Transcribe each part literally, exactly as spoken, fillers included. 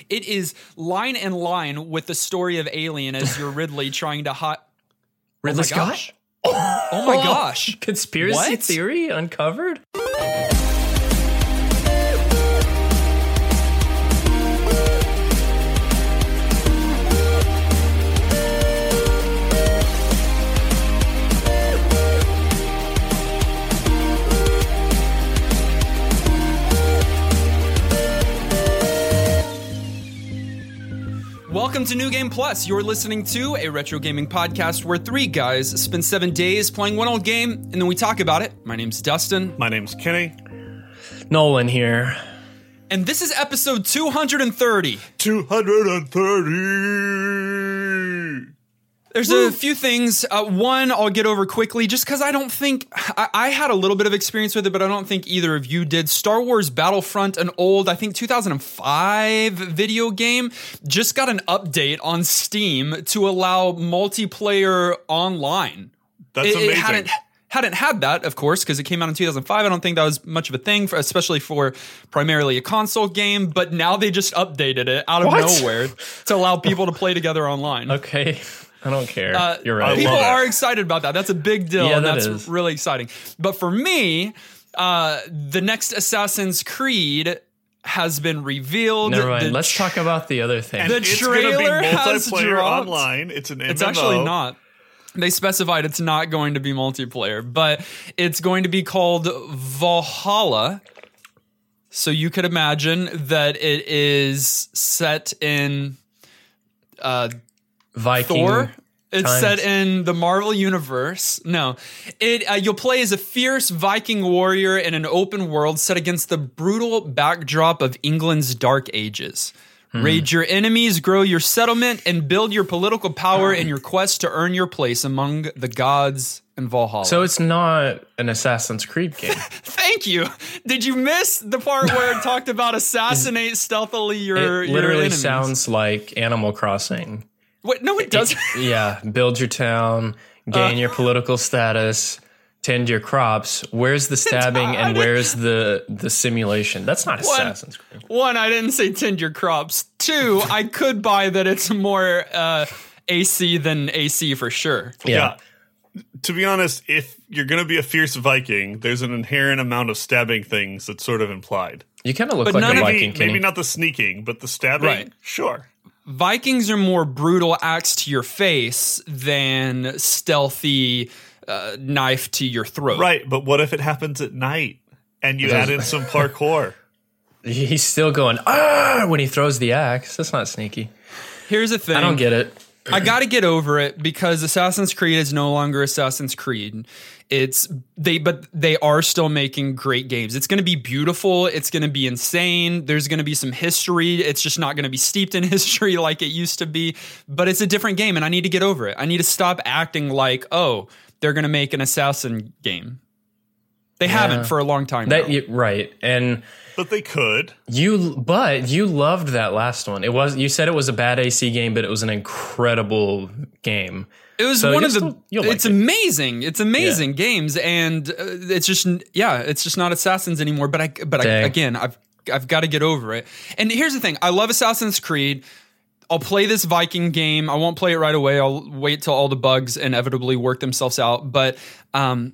It is line in line with the story of Alien as you're Ridley trying to hot. Ridley oh Scott? Gosh. Oh my gosh. Conspiracy What? theory uncovered? Welcome to New Game Plus. You're listening to a retro gaming podcast where three guys spend seven days playing one old game, and then we talk about it. My name's Dustin. My name's Kenny. Nolan here. And this is episode two hundred thirty. two hundred thirty! There's Woo. a few things. Uh, one, I'll get over quickly, just because I don't think... I, I had a little bit of experience with it, but I don't think either of you did. Star Wars Battlefront, an old, I think, two thousand five video game, just got an update on Steam to allow multiplayer online. That's it, amazing. It hadn't, hadn't had that, of course, because it came out in two thousand five. I don't think that was much of a thing, for, especially for primarily a console game, but now they just updated it out of What? nowhere to allow people to play together online. Okay. I don't care. Uh, You're right. People love it. are excited about that. That's a big deal, Yeah, and that that's is. really exciting. But for me, uh, the next Assassin's Creed has been revealed. Never mind. The Let's tr- talk about the other thing. And The it's going to be trailer has multiplayer dropped. online. It's an M M O. It's actually not. They specified it's not going to be multiplayer, but it's going to be called Valhalla. So you could imagine that it is set in uh, Viking. Thor. It's times. set in the Marvel universe. No, it uh, you'll play as a fierce Viking warrior in an open world set against the brutal backdrop of England's Dark Ages. Hmm. Raid your enemies, grow your settlement, and build your political power in your quest to earn your place among the gods in Valhalla. So it's not an Assassin's Creed game. Thank you. Did you miss the part where it talked about assassinate stealthily your, It your literally enemies? sounds like Animal Crossing. Wait, no, it doesn't. Yeah, build your town, gain Uh. your political status, tend your crops. Where's the stabbing and where's the the simulation? That's not One- Assassin's Creed. One, I didn't say tend your crops. Two, I could buy that it's more uh, A C than A C for sure. Yeah. Yeah. To be honest, if you're going to be a fierce Viking, there's an inherent amount of stabbing things that's sort of implied. You kind of look But like none a of- Viking, Maybe, Kenny. maybe not the sneaking, but the stabbing, Right. sure. Vikings are more brutal axe to your face than stealthy uh, knife to your throat. Right, but what if it happens at night and you It add does- in some parkour? He's still going, ah, when he throws the axe. That's not sneaky. Here's the thing. I don't get it. I got to get over it because Assassin's Creed is no longer Assassin's Creed. It's they, but they are still making great games. It's going to be beautiful. It's going to be insane. There's going to be some history. It's just not going to be steeped in history like it used to be. But it's a different game, and I need to get over it. I need to stop acting like, oh, they're going to make an assassin game. They haven't for a long time now. That you, right. And But they could. you but you loved that last one. It was you said it was a bad A C game, but it was an incredible game. It was So one you'll of the. still- you'll like it's it. amazing. It's amazing games, and uh, it's just yeah, it's just not Assassins anymore. But I but I, Dang. again, I've I've got to get over it. And here's the thing: I love Assassin's Creed. I'll play this Viking game. I won't play it right away. I'll wait till all the bugs inevitably work themselves out. But um,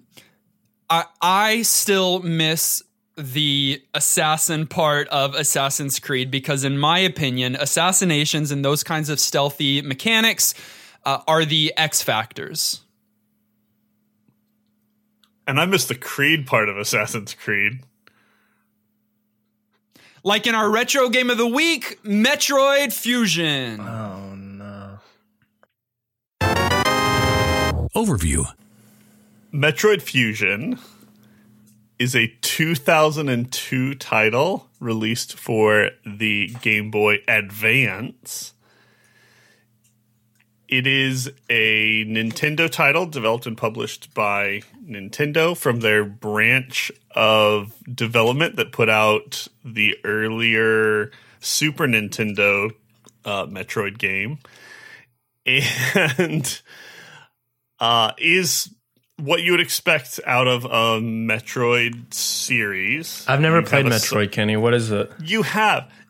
I I still miss the assassin part of Assassin's Creed because, in my opinion, assassinations and those kinds of stealthy mechanics uh, are the X factors. And I missed the Creed part of Assassin's Creed. Like in our retro game of the week, Metroid Fusion. Oh no. Overview. Metroid Fusion is a two thousand two title released for the Game Boy Advance. It is a Nintendo title developed and published by Nintendo from their branch of development that put out the earlier Super Nintendo uh, Metroid game. And uh, is what you would expect out of a Metroid series. I've never You played have a s- Metroid, Kenny. What is it? You have.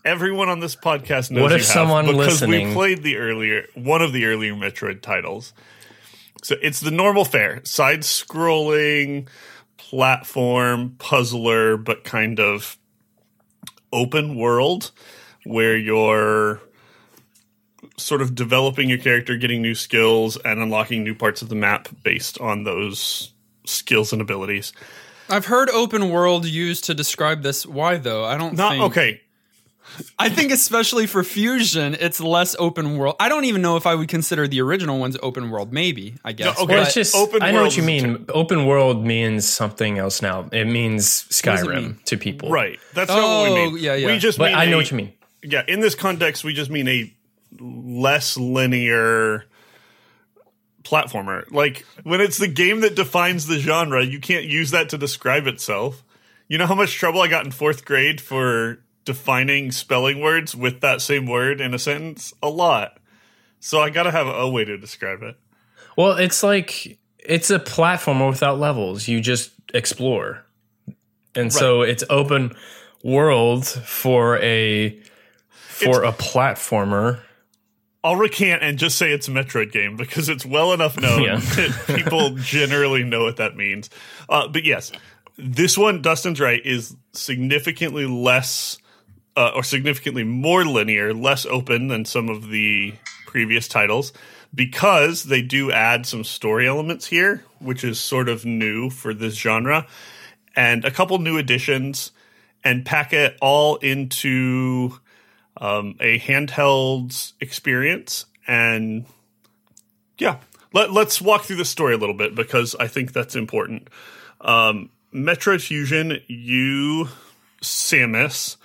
everyone on this podcast knows What if you someone have because listening- we played the earlier one of the earlier Metroid titles. So it's the normal fare, side-scrolling platform puzzler, but kind of open world where you're sort of developing your character, getting new skills, and unlocking new parts of the map based on those skills and abilities. I've heard open world used to describe this. Why though? I don't Not think. okay. I think especially for Fusion, it's less open world. I don't even know if I would consider the original ones open world. Maybe, I guess. No, okay. Well, But- it's just, open I know world what you is mean. Open world means something else now. It means does it Skyrim mean? to people. Right. That's not what we Oh, mean. yeah, yeah. We just But mean I know a- what you mean. Yeah, in this context, we just mean a less linear platformer. Like, when it's the game that defines the genre, you can't use that to describe itself. You know how much trouble I got in fourth grade for defining spelling words with that same word in a sentence? A lot. So I gotta have a way to describe it. Well, it's like it's a platformer without levels. You just explore. And so it's open world for a for a platformer. I'll recant and just say it's a Metroid game because it's well enough known Yeah. that people generally know what that means. Uh, but yes, this one, Dustin's right, is significantly less uh, or significantly more linear, less open than some of the previous titles because they do add some story elements here, which is sort of new for this genre, and a couple new additions, and pack it all into um, a handheld experience. And yeah, let, let's walk through the story a little bit because I think that's important. Um, Metroid Fusion, you, Samus,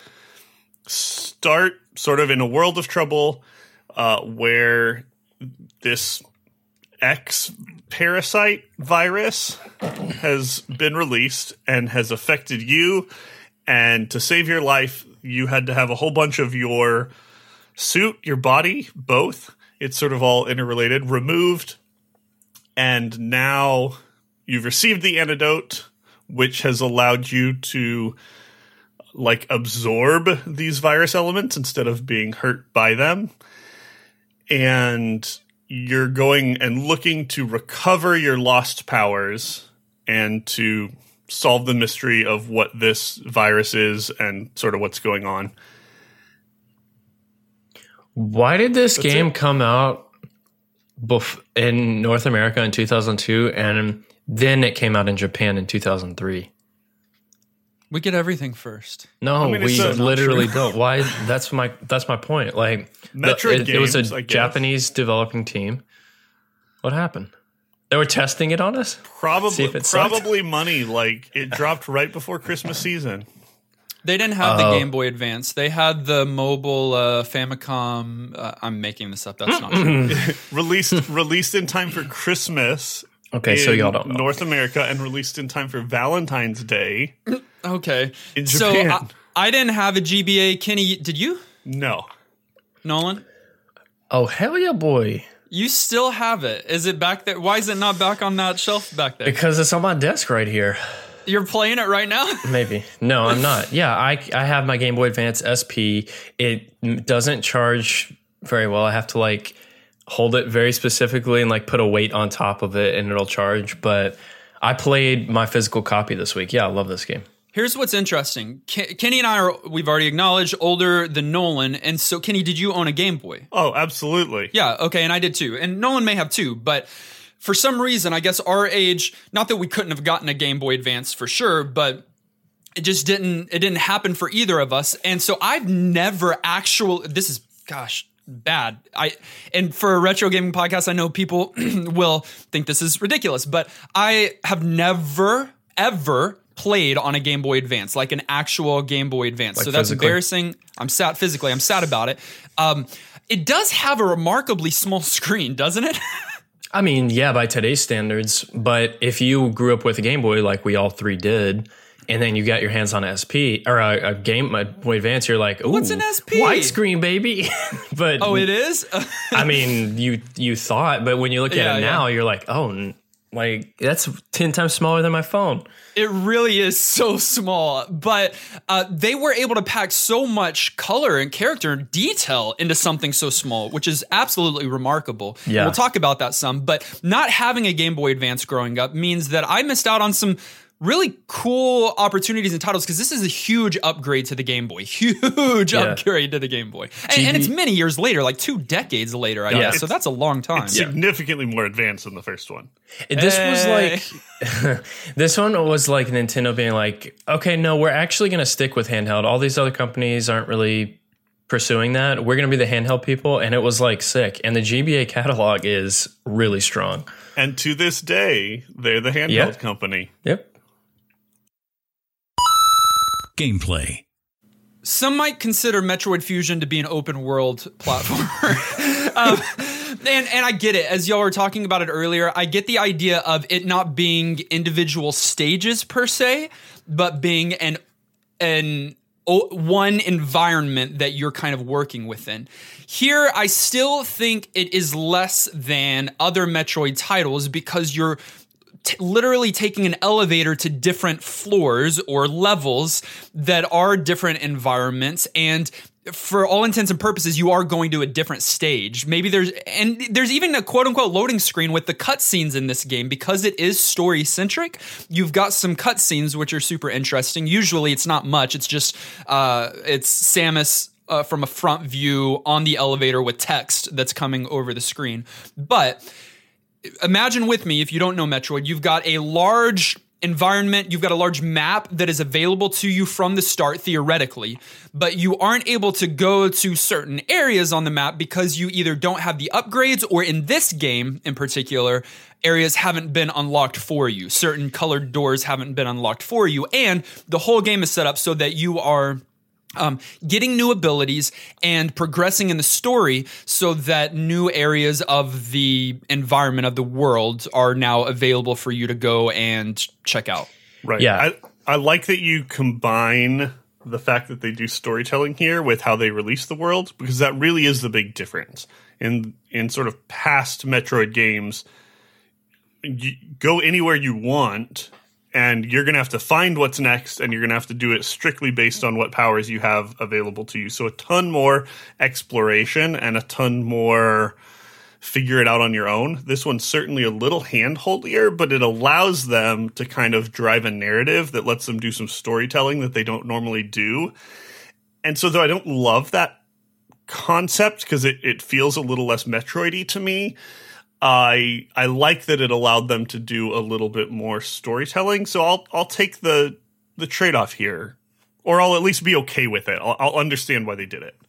start sort of in a world of trouble uh, where this X parasite virus has been released and has affected you. And to save your life, you had to have a whole bunch of your suit, your body, both. It's sort of all interrelated, removed. And now you've received the antidote, which has allowed you to like absorb these virus elements instead of being hurt by them. And you're going and looking to recover your lost powers and to solve the mystery of what this virus is and sort of what's going on. Why did this That's game it. come out bef- in North America in two thousand two and then it came out in Japan in two thousand three? we get everything first. No, I mean, it's we so not literally true. don't. Why? That's my that's my point. Like the- Metroid it, it was games, a I guess. Japanese developing team. What happened? They were testing it on us. See Probably, if it sucked. probably money. Like it dropped right before Christmas season. They didn't have the Oh. Game Boy Advance. They had the mobile uh, Famicom. Uh, I'm making this up. That's not true. Released, released in time for Christmas. Okay, so in y'all don't know. North America, and released in time for Valentine's Day. Okay. In So Japan. I, I didn't have a G B A. Kenny, did you? No. Nolan? Oh hell yeah, boy! You still have it. Is it back there? Why is it not back on that shelf back there? Because it's on my desk right here. You're playing it right now? Maybe. No, I'm not. Yeah, I, I have my Game Boy Advance S P. It m- doesn't charge very well. I have to like hold it very specifically and like put a weight on top of it and it'll charge. But I played my physical copy this week. Yeah, I love this game. Here's what's interesting. Ken- Kenny and I are, we've already acknowledged, older than Nolan. And so, Kenny, did you own a Game Boy? Oh, absolutely. Yeah, okay, and I did too. And Nolan may have too, but for some reason, I guess our age, not that we couldn't have gotten a Game Boy Advance for sure, but it just didn't it didn't happen for either of us. And so I've never actually this is gosh, bad. I and for a retro gaming podcast, I know people will think this is ridiculous, but I have never ever played on a Game Boy Advance, like an actual Game Boy Advance. Like so that's physically? embarrassing. I'm sad physically. I'm sad about it. Um, it does have a remarkably small screen, doesn't it? I mean, yeah, by today's standards. But if you grew up with a Game Boy like we all three did, and then you got your hands on an S P or a, a Game Boy Advance, you're like, ooh, What's an S P? widescreen, baby. But Oh, it is? I mean, you you thought, but when you look at Yeah, it yeah. now, you're like, oh, n- Like, that's ten times smaller than my phone. It really is so small, but uh, they were able to pack so much color and character and detail into something so small, which is absolutely remarkable. Yeah. We'll talk about that some, but not having a Game Boy Advance growing up means that I missed out on some really cool opportunities and titles, because this is a huge upgrade to the Game Boy. Huge Yeah. upgrade to the Game Boy. And, G B and it's many years later, like two decades later, I Yeah. guess. So that's a long time. It's significantly more advanced than the first one. This Hey. was like, this one was like Nintendo being like, okay, no, we're actually going to stick with handheld. All these other companies aren't really pursuing that. We're going to be the handheld people. And it was like sick. And the G B A catalog is really strong. And to this day, they're the handheld Yeah. company. Yep. Gameplay. Some might consider Metroid Fusion to be an open world platformer. um, and, and I get it. As y'all were talking about it earlier, I get the idea of it not being individual stages per se, but being an an o- one environment that you're kind of working within. Here, I still think it is less than other Metroid titles because you're T- literally taking an elevator to different floors or levels that are different environments, and for all intents and purposes, you are going to a different stage. Maybe there's and there's even a quote unquote loading screen with the cutscenes in this game because it is story centric. You've got some cutscenes which are super interesting. Usually, it's not much. It's just uh, it's Samus uh, from a front view on the elevator with text that's coming over the screen, but imagine with me, if you don't know Metroid, you've got a large environment, you've got a large map that is available to you from the start, theoretically, but you aren't able to go to certain areas on the map because you either don't have the upgrades, or in this game in particular, areas haven't been unlocked for you. Certain colored doors haven't been unlocked for you, and the whole game is set up so that you are Um, getting new abilities and progressing in the story so that new areas of the environment of the world are now available for you to go and check out. Right. Yeah. I, I like that you combine the fact that they do storytelling here with how they release the world, because that really is the big difference. In in sort of past Metroid games, you go anywhere you want, and you're going to have to find what's next, and you're going to have to do it strictly based on what powers you have available to you. So a ton more exploration and a ton more figure it out on your own. This one's certainly a little handholdier, but it allows them to kind of drive a narrative that lets them do some storytelling that they don't normally do. And so though I don't love that concept because it, it feels a little less Metroid-y to me, I I like that it allowed them to do a little bit more storytelling. So I'll I'll take the the trade-off here, or I'll at least be okay with it. I'll, I'll understand why they did it.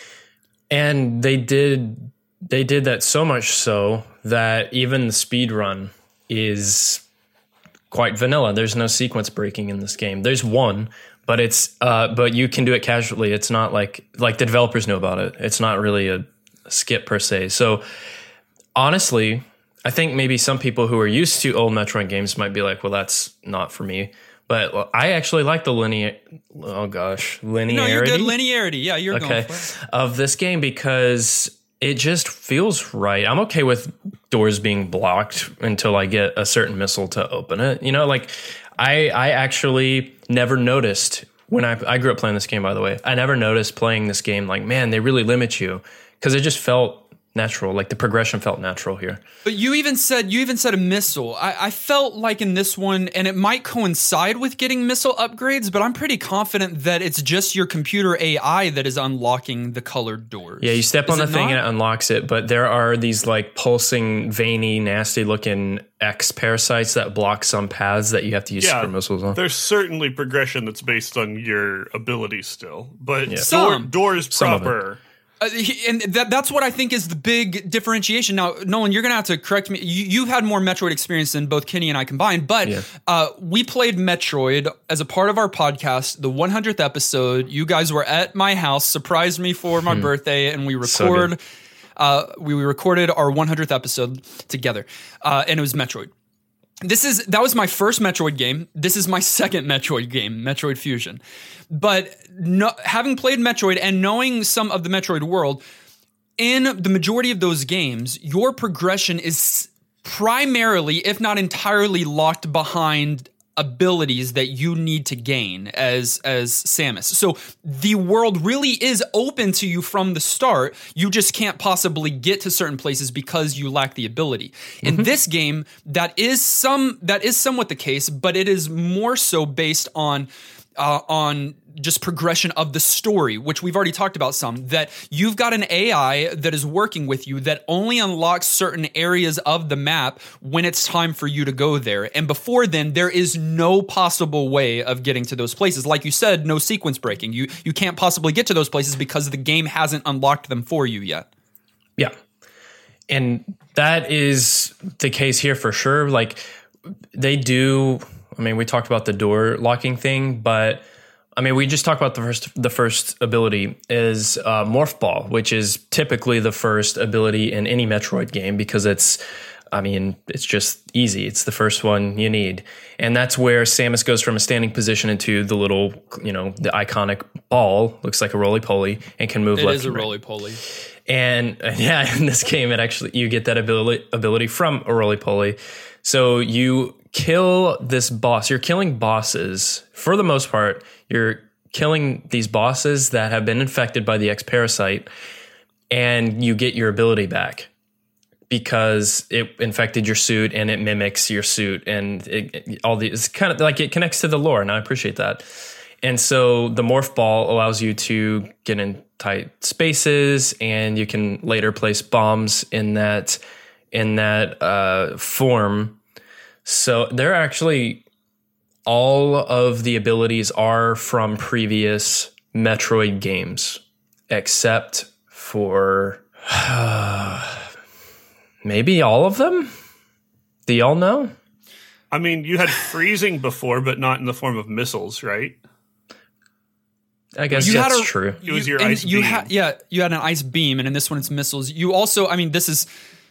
And they did they did that so much so that even the speed run is quite vanilla. There's no sequence breaking in this game. There's one, but it's uh, but you can do it casually. It's not like like the developers know about it. It's not really a, a skip per se. So honestly, I think maybe some people who are used to old Metroid games might be like, well, that's not for me. But I actually like the linear, oh gosh, linearity. No, you're good. Linearity. Yeah, you're okay, going for it. of this game, because it just feels right. I'm okay with doors being blocked until I get a certain missile to open it. You know, like I, I actually never noticed when I, I grew up playing this game, by the way, I never noticed playing this game like, man, they really limit you, because it just felt natural. Like the progression felt natural here. But you even said you even said a missile. I, I felt like in this one, and it might coincide with getting missile upgrades, but I'm pretty confident that it's just your computer A I that is unlocking the colored doors. Yeah, you step Is on the it thing not? and it unlocks it, but there are these like pulsing, veiny, nasty looking X parasites that block some paths that you have to use Yeah, super missiles on. there's certainly progression that's based on your abilities still, but door, Some. doors Some of it. proper. Uh, he- and that, that's what I think is the big differentiation. Now, Nolan, you're going to have to correct me. You, you've had more Metroid experience than both Kenny and I combined, but Yeah. uh, we played Metroid as a part of our podcast, the one hundredth episode. You guys were at my house, surprised me for my birthday, and we So record. good. uh, we recorded our one hundredth episode together, uh, and it was Metroid. This is that was my first Metroid game. This is my second Metroid game, Metroid Fusion. But no, having played Metroid and knowing some of the Metroid world, in the majority of those games, your progression is primarily, if not entirely, locked behind abilities that you need to gain as as Samus. So the world really is open to you from the start. You just can't possibly get to certain places because you lack the ability. In mm-hmm. this game, that is some that is somewhat the case, but it is more so based on uh, on just progression of the story, which we've already talked about some, that you've got an A I that is working with you that only unlocks certain areas of the map when it's time for you to go there. And before then, there is no possible way of getting to those places. Like you said, no sequence breaking. You you can't possibly get to those places because the game hasn't unlocked them for you yet. Yeah. And that is the case here for sure. Like they do, I mean, we talked about the door locking thing, but I mean, we just talked about the first the first ability is uh, Morph Ball, which is typically the first ability in any Metroid game because it's, I mean, it's just easy. It's the first one you need. And that's where Samus goes from a standing position into the little, you know, the iconic ball, looks like a roly-poly, and can move it left is a and right. roly-poly. And uh, yeah, in this game, it actually, you get that ability, ability from a roly-poly. So you kill this boss. You're killing bosses for the most part. You're killing these bosses that have been infected by the X parasite, and you get your ability back because it infected your suit and it mimics your suit, and it, it, all these it's kind of like it connects to the lore, and I appreciate that. And so the Morph Ball allows you to get in tight spaces, and you can later place bombs in that in that uh, form. So they're actually, all of the abilities are from previous Metroid games, except for uh, maybe all of them? Do y'all know? I mean, you had freezing before, but not in the form of missiles, right? I guess you that's had a, true. It was you, your ice you beam. Ha- yeah, you had an ice beam, and in this one it's missiles. You also, I mean, this is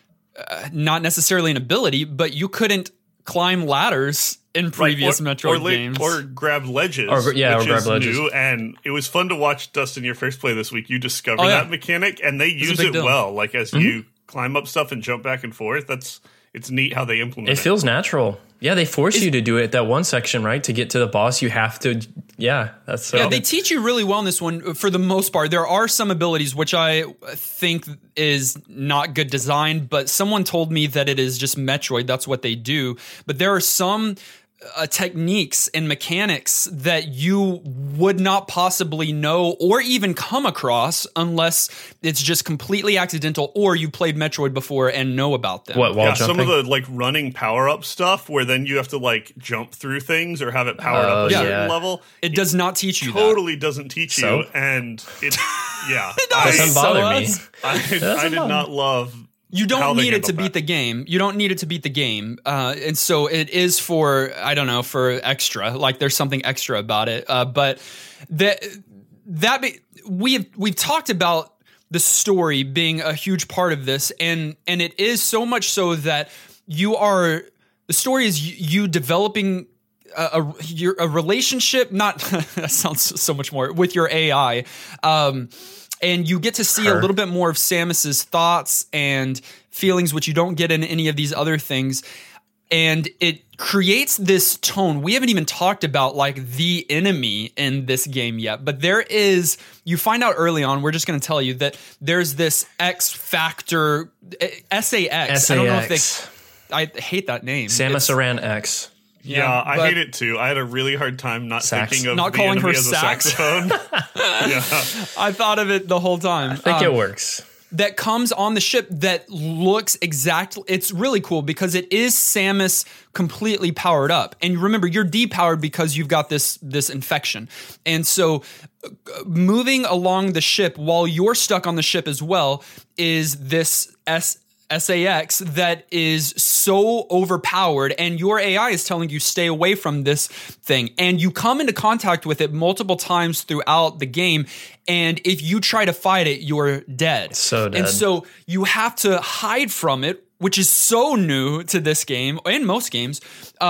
uh, not necessarily an ability, but you couldn't climb ladders in previous right, or, Metroid or, games. Or grab ledges, or, yeah, which or grab is ledges. new. And it was fun to watch, Dustin, your first play this week. You discovered Oh, yeah. that mechanic, and they use big it deal. well. Like, as Mm-hmm. you climb up stuff and jump back and forth, that's it's neat how they implement it. It feels natural. Yeah, they force you to do it that one section, right? To get to the boss, you have to. Yeah, that's so. Yeah, they teach you really well in this one for the most part. There are some abilities which I think is not good design, but someone told me that it is just Metroid. That's what they do. But there are some uh, techniques and mechanics that you would not possibly know or even come across unless it's just completely accidental or you played Metroid before and know about them. What, wall yeah, jumping? some of the like running power up stuff where then you have to like jump through things or have it powered Oh, up a certain yeah. level. It does not teach you Totally doesn't teach So? you, and it yeah, It I, doesn't bother me. So I, I did not love. You how don't they need it to handled beat that. the game. You don't need it to beat the game. Uh, and so it is for, I don't know, for extra. Like there's something extra about it. Uh, but that, that be, we've, we've talked about the story being a huge part of this. And, and it is so much so that you are, the story is you, you developing a, a, your, a relationship, not, that sounds so much more, with your A I. Um, And you get to see Her. a little bit more of Samus's thoughts and feelings, which you don't get in any of these other things. And it creates this tone. We haven't even talked about like the enemy in this game yet, but there is, you find out early on, we're just going to tell you that there's this X Factor, S A X. I don't know if they, I hate that name. Samus It's- Aran X. Yeah, I but- hate it too. I had a really hard time not Sax. thinking of Not the calling enemy her as a Sax. saxophone. yeah. I thought of it the whole time. I think Um, it works. that comes on the ship that looks exactly, it's really cool because it is Samus completely powered up. And remember, you're depowered because you've got this this infection. And so uh, moving along the ship while you're stuck on the ship as well is this S S A X that is so overpowered, and your A I is telling you stay away from this thing. And you come into contact with it multiple times throughout the game, and if you try to fight it, you're dead. So dead. And so you have to hide from it, which is so new to this game and most games, uh,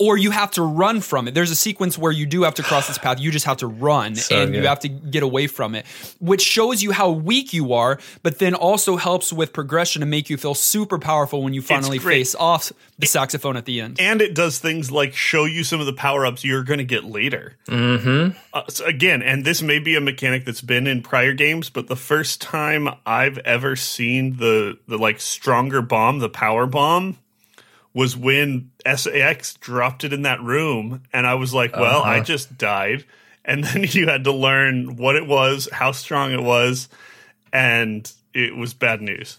or you have to run from it. There's a sequence where you do have to cross this path. You just have to run So and good. you have to get away from it, which shows you how weak you are, but then also helps with progression to make you feel super powerful when you finally great. face off the saxophone at the end. And it does things like show you some of the power-ups you're going to get later. Mm-hmm. Uh, so again, and this may be a mechanic that's been in prior games, but the first time I've ever seen the the like stronger bomb, the power bomb, was when S A X dropped it in that room, and I was like, well, Uh-huh. I just died. And then you had to learn what it was, how strong it was, and it was bad news.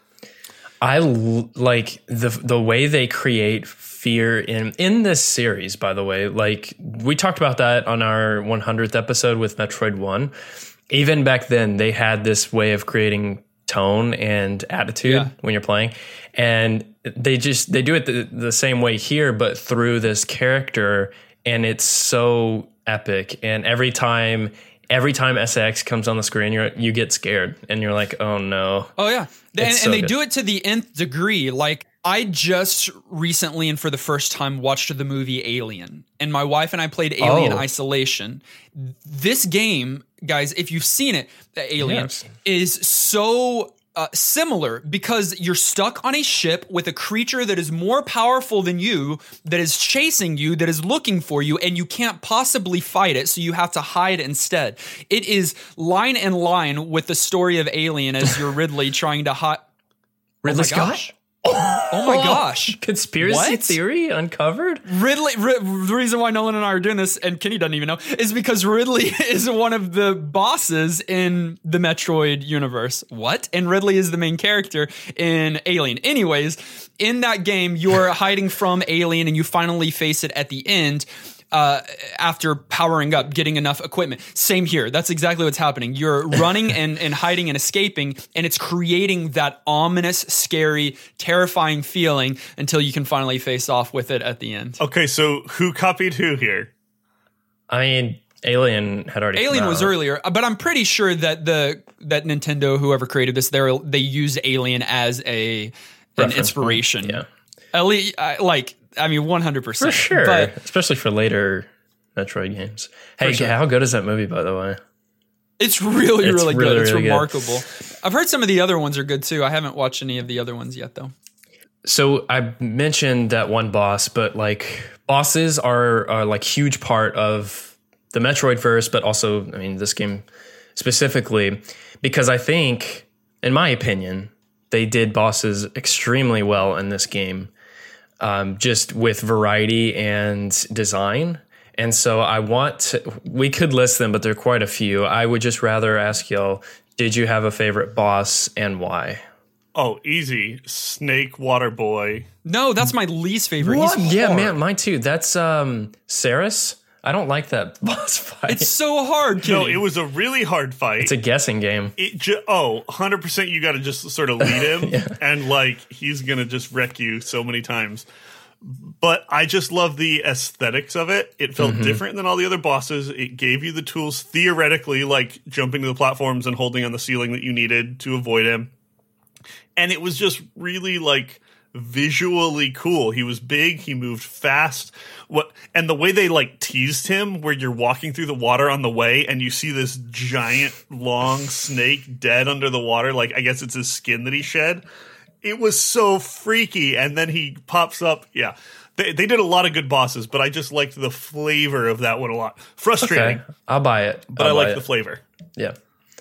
I l- like the the way they create fear in in this series. By the way, like we talked about that on our one hundredth episode with Metroid One. Even back then, they had this way of creating tone and attitude Yeah. when you're playing, and they just they do it the, the same way here, but through this character, and it's so epic. And every time. Every time S A X comes on the screen, you you get scared, and you're like, "Oh no!" Oh yeah, and, It's so and they good. do it to the nth degree. Like I just recently and for the first time watched the movie Alien, and my wife and I played Alien Oh. Isolation. This game, guys, if you've seen it, Alien Yes. is so uh, similar because you're stuck on a ship with a creature that is more powerful than you, that is chasing you, that is looking for you, and you can't possibly fight it, so you have to hide instead. It is line in line with the story of Alien as you're Ridley trying to hide. Ridley oh my Scott? gosh. Oh my gosh. Conspiracy What? theory uncovered? Ridley, Ri- the reason why Nolan and I are doing this, and Kenny doesn't even know, is because Ridley is one of the bosses in the Metroid universe. What? And Ridley is the main character in Alien. Anyways, in that game, you're hiding from Alien and you finally face it at the end. Uh, after powering up, getting enough equipment. Same here. That's exactly what's happening. You're running and, and hiding and escaping, and it's creating that ominous, scary, terrifying feeling until you can finally face off with it at the end. Okay, so who copied who here? I mean, Alien had already Alien come was out. earlier, but I'm pretty sure that the that Nintendo, whoever created this, they they used Alien as a an Reference inspiration. point, yeah. At least, I- like I mean, one hundred percent For sure. But Especially for later Metroid games. Hey, sure. how good is that movie, by the way? it's really, It's really, really, good. It's really good. remarkable. I've heard some of the other ones are good too. I haven't watched any of the other ones yet, though. So I mentioned that one boss, but like bosses are, are like huge part of the Metroid verse, but also, I mean, this game specifically, because I think, in my opinion, they did bosses extremely well in this game. Um, just with variety and design. And so I want to, we could list them, but there are quite a few. I would just rather ask y'all, did you have a favorite boss and why? Oh, easy. Snake Water Boy. No, that's my least favorite. He's Yeah, hard. man, mine too. That's um, Saris. I don't like that boss fight. It's so hard, Kenny. No, it was a really hard fight. It's a guessing game. It ju- oh, one hundred percent you got to just sort of lead him and like he's going to just wreck you so many times. But I just love the aesthetics of it. It felt different than all the other bosses. It gave you the tools theoretically, like jumping to the platforms and holding on the ceiling that you needed to avoid him. And it was just really like visually cool. He was big, he moved fast. What and the way they like teased him where you're walking through the water on the way and you see this giant long snake dead under the water, like I guess it's his skin that he shed. It was so freaky, and then he pops up. Yeah, they, they did a lot of good bosses, but I just liked the flavor of that one a lot. Frustrating, Okay, I'll buy it. but I'll I buy like it. the flavor. Yeah.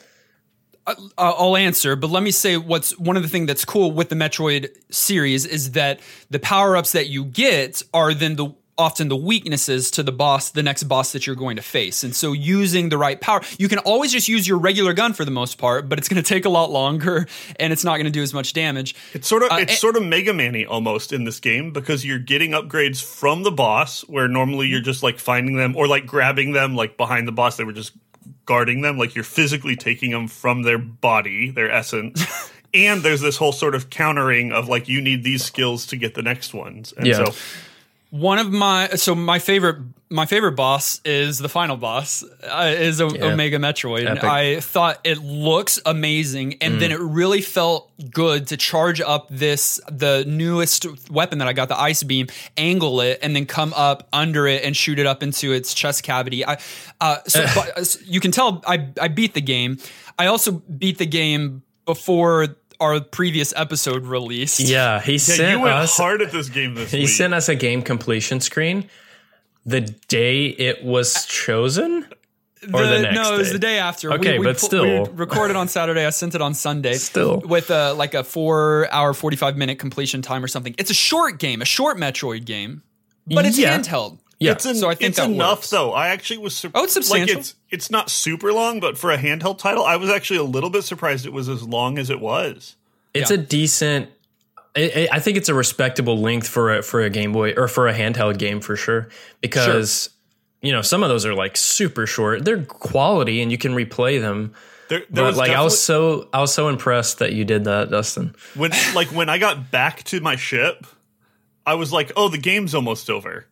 Uh, I'll answer, but let me say what's one of the things that's cool with the Metroid series is that the power-ups that you get are then the often the weaknesses to the boss, the next boss that you're going to face. And so using the right power, you can always just use your regular gun for the most part, but it's going to take a lot longer and it's not going to do as much damage. It's sort of Uh, it's and- sort of Mega Man-y almost in this game because you're getting upgrades from the boss where normally you're just like finding them or like grabbing them like behind the boss. They were just guarding them, like you're physically taking them from their body, their essence. And there's this whole sort of countering of like you need these skills to get the next ones. And Yeah. so One of my so my favorite my favorite boss is the final boss uh, is o- Yeah. Omega Metroid. And Epic. I thought it looks amazing, and mm. then it really felt good to charge up this the newest weapon that I got, the Ice Beam, angle it, and then come up under it and shoot it up into its chest cavity. I uh, so but, uh, you can tell I I beat the game. I also beat the game before our previous episode released. Yeah, he Yeah, sent you went us. hard at this game this He week. sent us a game completion screen the day it was chosen, or the, next no, it was day? the day after. Okay, we, we but pu- still. we recorded on Saturday. I sent it on Sunday. Still. with a like a four hour, forty five minute completion time or something. It's a short game, a short Metroid game, but it's Yeah. handheld. Yeah. It's, an, So I think it's that enough, works. though. I actually was surprised. Oh, it's substantial. Like it's, it's not super long, but for a handheld title, I was actually a little bit surprised it was as long as it was. It's Yeah. a decent. I, I think it's a respectable length for a for a Game Boy or for a handheld game for sure. Because you know some of those are like super short. They're quality and you can replay them. There, there But was like I was definitely- so I was so impressed that you did that, Dustin. when like when I got back to my ship, I was like, "Oh, the game's almost over."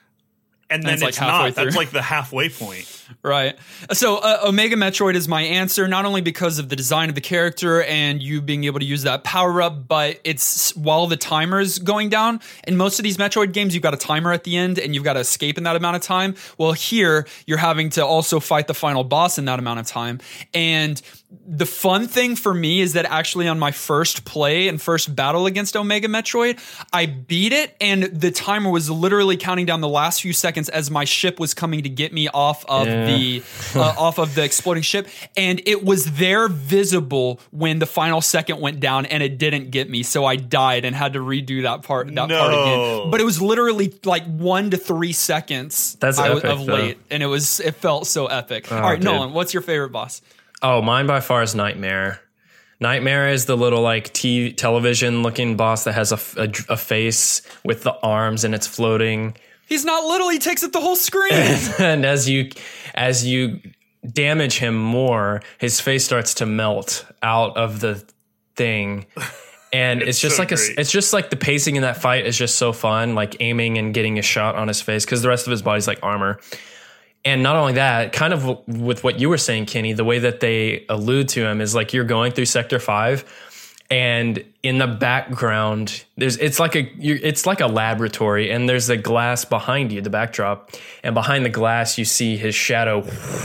And then it's it's, like halfway not. That's through. like the halfway point. Right. So uh, Omega Metroid is my answer, not only because of the design of the character and you being able to use that power up, but it's while the timer's going down. In most of these Metroid games, you've got a timer at the end and you've got to escape in that amount of time. Well, here you're having to also fight the final boss in that amount of time. And the fun thing for me is that actually on my first play and first battle against Omega Metroid, I beat it and the timer was literally counting down the last few seconds as my ship was coming to get me off of Yeah. the uh, off of the exploding ship, and it was there visible when the final second went down, and it didn't get me, so I died and had to redo that part that part No. again. But it was literally like one to three seconds That's I was- epic, of though. late, and it was it felt so epic. All right, dude. Nolan, what's your favorite boss? Oh, mine by far is Nightmare. Nightmare is the little like t- television looking boss that has a, f- a, a face with the arms and it's floating. He's not little; he takes up the whole screen. And as you as you damage him more, his face starts to melt out of the thing. And it's, just so like a, great. it's just like the pacing in that fight is just so fun, like aiming and getting a shot on his face because the rest of his body's like armor. And not only that, kind of w- with what you were saying, Kenny, the way that they allude to him is like you're going through Sector Five, and in the background, there's it's like a you're, it's like a laboratory, and there's a glass behind you, the backdrop, and behind the glass you see his shadow,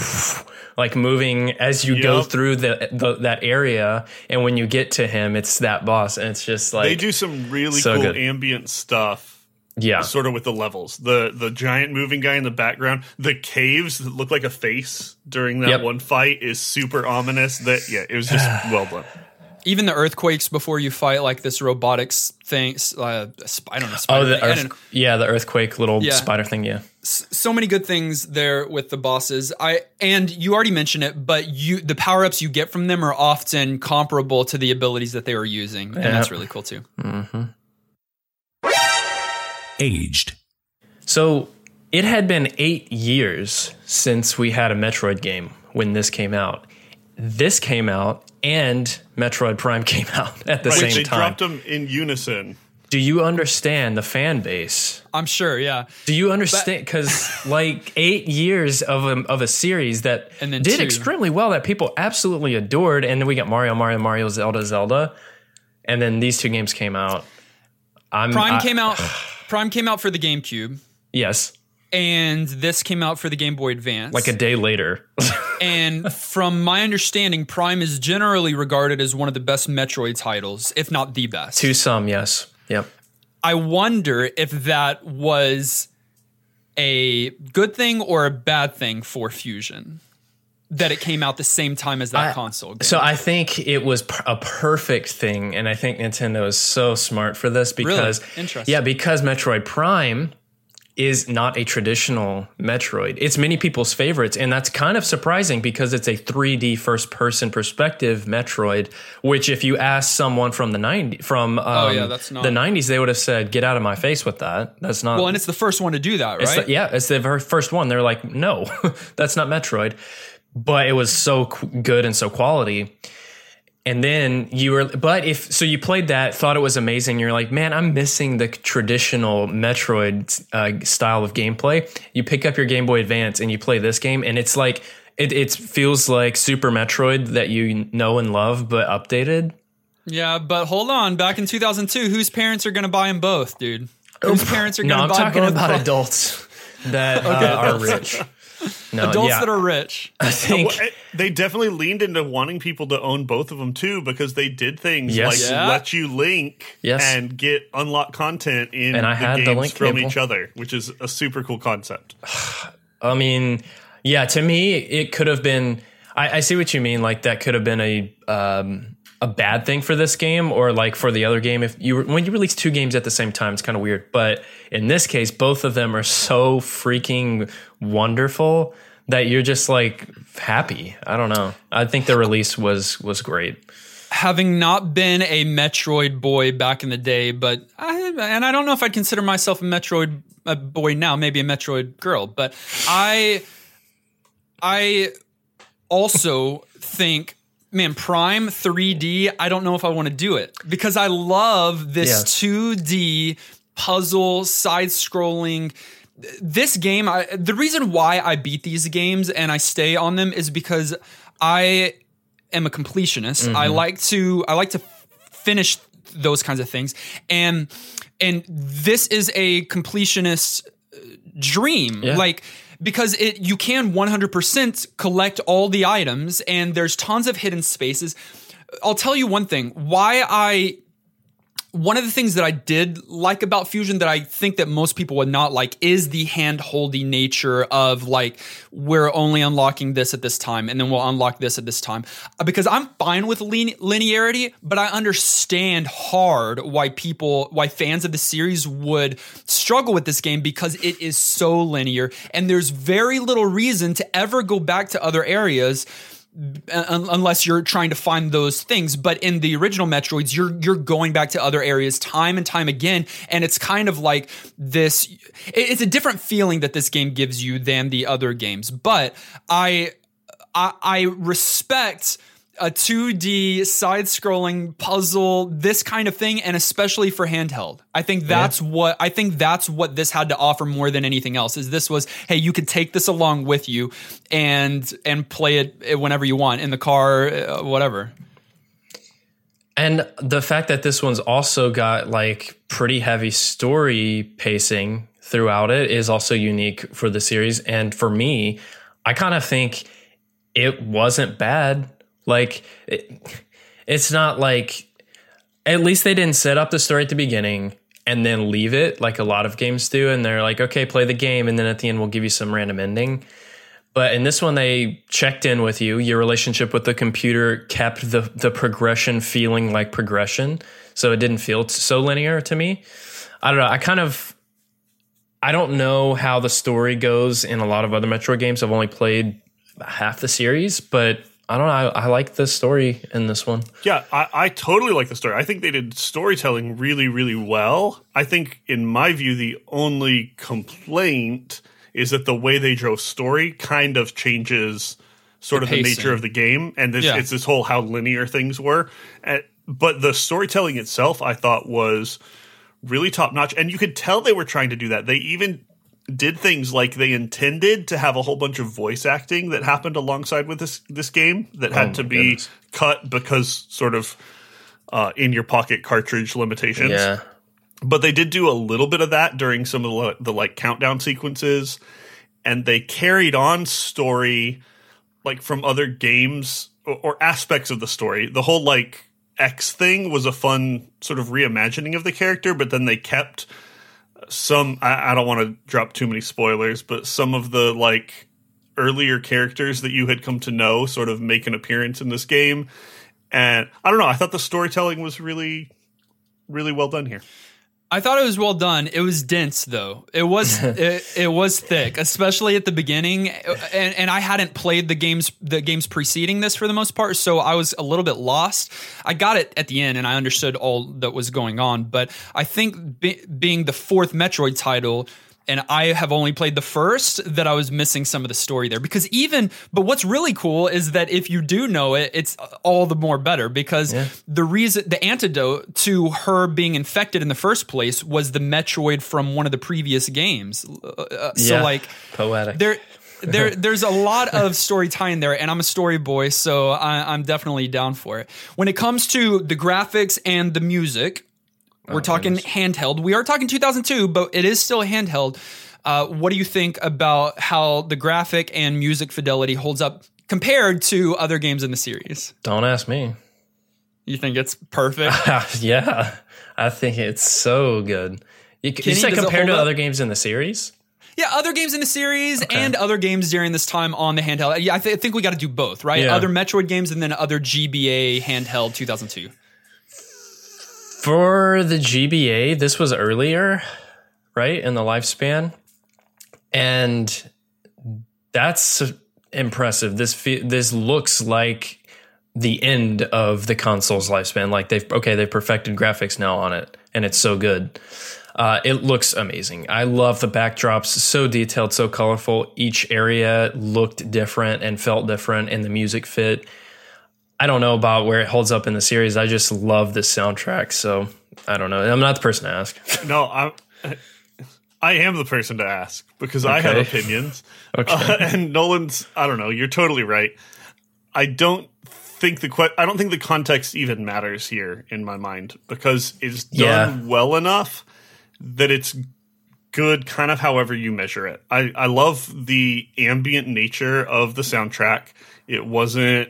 like moving as you go Yep. through the, the that area, and when you get to him, it's that boss, and it's just like They do some really so cool good. ambient stuff. yeah, Sort of with the levels, the the giant moving guy in the background, the caves that look like a face during that Yep. one fight is super ominous. That yeah, it was just well done. Even the earthquakes before you fight like this robotics thing. Uh, sp- I don't know. Spider oh the thing. I don't earth, know. yeah, the earthquake little Yeah. spider thing, yeah. So many good things there with the bosses. I and you already mentioned it, but you the power ups you get from them are often comparable to the abilities that they were using, and Yeah. that's really cool too. Aged. So it had been eight years since we had a Metroid game when this came out. This came out and Metroid Prime came out at the Right, same they time. dropped them in unison. Do you understand the fan base? I'm sure, yeah. Do you understand? Because like eight years of a, of a series that And then did two. extremely well, that people absolutely adored, and then we got Mario, Mario, Mario, Zelda, Zelda, and then these two games came out. I'm Prime I- came out. Prime came out for the GameCube, Yes, and this came out for the Game Boy Advance. like a day later. And from my understanding, Prime is generally regarded as one of the best Metroid titles, if not the best. To some, yes, yep. I wonder if that was a good thing or a bad thing for Fusion, that it came out the same time as that I- console game. So I think it was p- a perfect thing, and I think Nintendo is so smart for this because, Interesting. yeah, because Metroid Prime is not a traditional Metroid. It's many people's favorites, and that's kind of surprising because it's a three D first-person perspective Metroid. Which, if you ask someone from the nineties, from um, Oh, yeah, that's not- the nineties, they would have said, "Get out of my face with that." That's not. well, and it's the first one to do that, It's right? the- yeah, it's the very first one. They're like, no, that's not Metroid. But it was so qu- good and so quality. And then you were, but if, so you played that, thought it was amazing. You're like, man, I'm missing the traditional Metroid uh, style of gameplay. You pick up your Game Boy Advance and you play this game, and it's like, it, it feels like Super Metroid that you know and love, but updated. Yeah, but hold on. Back in two thousand two, whose parents are going to buy them both, dude? Whose parents are going to no, buy I'm talking both? about adults that uh, Okay, are rich. No, Adults yeah. that are rich. I think Well, they definitely leaned into wanting people to own both of them too, because they did things Yes. like Yeah. let you link Yes. and get unlocked content in And I the had the games link from cable. each other, which is a super cool concept. I mean, yeah, to me, it could have been. I, I see what you mean. Like that could have been a um, a bad thing for this game, or like for the other game. If you were, when you release two games at the same time, it's kind of weird. But in this case, both of them are so freaking wonderful that you're just like happy. I don't know. I think the release was was great. Having not been a Metroid boy back in the day, but I, and I don't know if I'd consider myself a Metroid a boy now, maybe a Metroid girl, but I, I also think, man, Prime three D, I don't know if I want to do it because I love this Yes. two D puzzle side scrolling. This game, I, the reason why I beat these games and I stay on them is because I am a completionist. Mm-hmm. I like to I like to f- finish those kinds of things, and and this is a completionist uh, dream. Yeah. Like because it you can one hundred percent collect all the items, and there's tons of hidden spaces. I'll tell you one thing: why I. One of the things that I did like about Fusion that I think that most people would not like is the hand-holdy nature of like, we're only unlocking this at this time and then we'll unlock this at this time. Because I'm fine with lin- linearity, but I understand hard why people, why fans of the series would struggle with this game because it is so linear and there's very little reason to ever go back to other areas Un- unless you're trying to find those things. But in the original Metroids, you're you're going back to other areas time and time again, and it's kind of like this. it- It's a different feeling that this game gives you than the other games. But I I, I respect a two D side-scrolling puzzle, this kind of thing, and especially for handheld. I think that's yeah. what I think that's what this had to offer more than anything else. Is this was, hey, you could take this along with you and and play it whenever you want in the car, uh, whatever. And the fact that this one's also got like pretty heavy story pacing throughout it is also unique for the series. And for me, I kind of think it wasn't bad. Like, it, it's not like, at least they didn't set up the story at the beginning and then leave it like a lot of games do. And they're like, okay, play the game. And then at the end, we'll give you some random ending. But in this one, they checked in with you. Your relationship with the computer kept the, the progression feeling like progression. So it didn't feel so linear to me. I don't know. I kind of, I don't know how the story goes in a lot of other Metroid games. I've only played half the series, but I don't know. I, I like the story in this one. Yeah, I, I totally like the story. I think they did storytelling really, really well. I think, in my view, the only complaint is that the way they drove story kind of changes sort The of the pacing. nature of the game. And this, Yeah. it's this whole how linear things were. Uh, but the storytelling itself, I thought, was really top notch. And you could tell they were trying to do that. They even did things like they intended to have a whole bunch of voice acting that happened alongside with this this game that had Oh to my be goodness. cut because sort of uh, in your pocket cartridge limitations. Yeah. But they did do a little bit of that during some of the, the like countdown sequences, and they carried on story like from other games or, or aspects of the story. The whole like X thing was a fun sort of reimagining of the character, but then they kept some, I, I don't want to drop too many spoilers, but some of the like earlier characters that you had come to know sort of make an appearance in this game. And I don't know, I thought the storytelling was really, really well done here. I thought it was well done. It was dense, though. It was it, it was thick, especially at the beginning. And, and I hadn't played the games the games preceding this for the most part, so I was a little bit lost. I got it at the end, and I understood all that was going on. But I think be, being the fourth Metroid title, and I have only played the first, that I was missing some of the story there. Because even, but what's really cool is that if you do know it, it's all the more better, because yeah. the reason, the antidote to her being infected in the first place was the Metroid from one of the previous games. Uh, so yeah, like poetic. There, there, there's a lot of story tying there, and I'm a story boy, so I, I'm definitely down for it. When it comes to the graphics and the music, we're oh, talking goodness. handheld. We are talking two thousand two, but it is still handheld. Uh, what do you think about how the graphic and music fidelity holds up compared to other games in the series? Don't ask me. You think it's perfect? Yeah, I think it's so good. You, Kenny, you said compared to up? other games in the series? Yeah, other games in the series okay. and other games during this time on the handheld. Yeah, I, th- I think we got to do both, right? Yeah. Other Metroid games and then other G B A handheld two thousand two. For the G B A, this was earlier, right, in the lifespan, and that's impressive. This fe- this looks like the end of the console's lifespan. Like they've okay, they've perfected graphics now on it, and it's so good. Uh, it looks amazing. I love the backdrops, so detailed, so colorful. Each area looked different and felt different, and the music fit. I don't know about where it holds up in the series. I just love this soundtrack. So I don't know. I'm not the person to ask. No, I'm, I am the person to ask because okay. I have opinions. Okay. Uh, and Nolan's, I don't know. You're totally right. I don't think the que- I don't think the context even matters here in my mind because it's done yeah. well enough that it's good kind of however you measure it. I, I love the ambient nature of the soundtrack. It wasn't,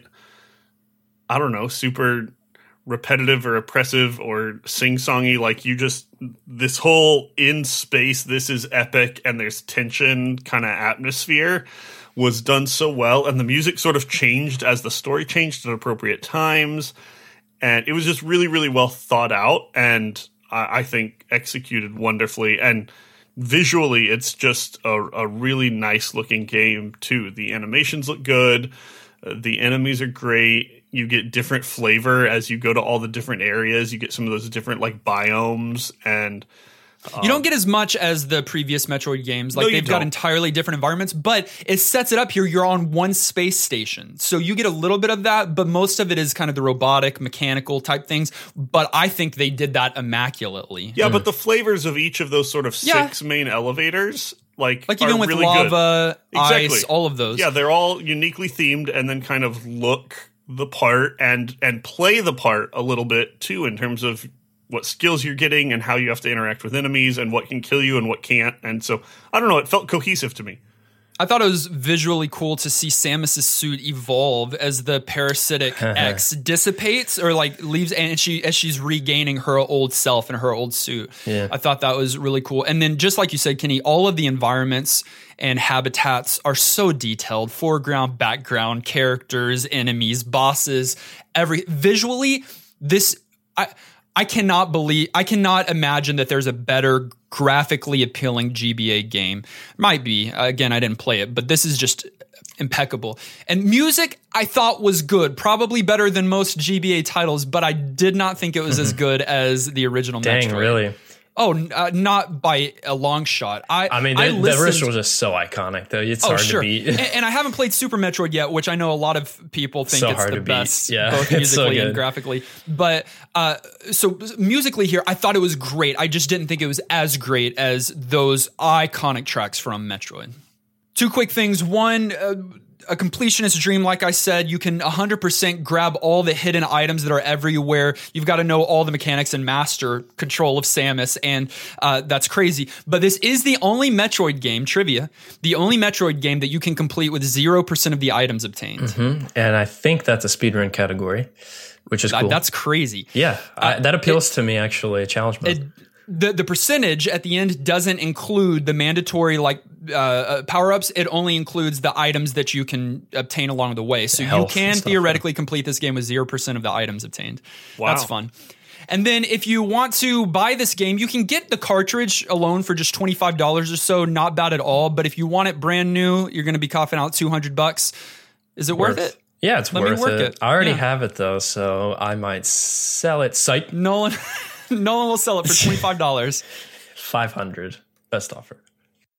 I don't know, super repetitive or oppressive or sing-songy. Like you just, this whole in space, this is epic and there's tension kind of atmosphere was done so well. And the music sort of changed as the story changed at appropriate times. And it was just really, really well thought out. And I, I think executed wonderfully. And visually, it's just a, a really nice looking game too. The animations look good. Uh, the enemies are great. You get different flavor as you go to all the different areas. You get some of those different like biomes, and um, you don't get as much as the previous Metroid games. Like no, they've got entirely different environments, but it sets it up here. You're on one space station, so you get a little bit of that, but most of it is kind of the robotic, mechanical type things. But I think they did that immaculately. Yeah, mm. but the flavors of each of those sort of six yeah. main elevators. Like, like even with really lava, good. Exactly. ice, all of those. Yeah, they're all uniquely themed and then kind of look the part and and play the part a little bit too in terms of what skills you're getting and how you have to interact with enemies and what can kill you and what can't. And so, I don't know, it felt cohesive to me. I thought it was visually cool to see Samus's suit evolve as the parasitic X dissipates or like leaves, and she as she's regaining her old self in her old suit. Yeah. I thought that was really cool. And then just like you said, Kenny, all of the environments and habitats are so detailed. Foreground, background, characters, enemies, bosses, every visually, this I I cannot believe, I cannot imagine that there's a better graphically appealing G B A game. Might be. Again, I didn't play it, but this is just impeccable. And music, I thought was good. Probably better than most G B A titles, but I did not think it was as good as the original Dang, Metroid. really? Oh, uh, not by a long shot. I I mean, the, I listened, the original was just so iconic, though. It's oh, hard sure. to beat. and, and I haven't played Super Metroid yet, which I know a lot of people think so it's hard the to best, beat. Yeah, both musically so and graphically. But uh, so musically here, I thought it was great. I just didn't think it was as great as those iconic tracks from Metroid. Two quick things. One, uh, a completionist dream, like I said, you can one hundred percent grab all the hidden items that are everywhere. You've got to know all the mechanics and master control of Samus, and uh, that's crazy. But this is the only Metroid game, trivia, the only Metroid game that you can complete with zero percent of the items obtained. Mm-hmm. And I think that's a speedrun category, which is cool. That's crazy. Yeah, uh, I, that appeals it, to me, actually, a challenge mode. It, The the percentage at the end doesn't include the mandatory like uh, uh, power-ups. It only includes the items that you can obtain along the way. So you can theoretically like complete this game with zero percent of the items obtained. Wow. That's fun. And then if you want to buy this game, you can get the cartridge alone for just twenty-five dollars or so. Not bad at all. But if you want it brand new, you're going to be coughing out two hundred bucks. Is it worth, worth it? Yeah, it's Let worth me work it. it. I already yeah. have it though, so I might sell it. Psych. Nolan, Nolan will sell it for twenty-five dollars. five hundred dollars. Best offer.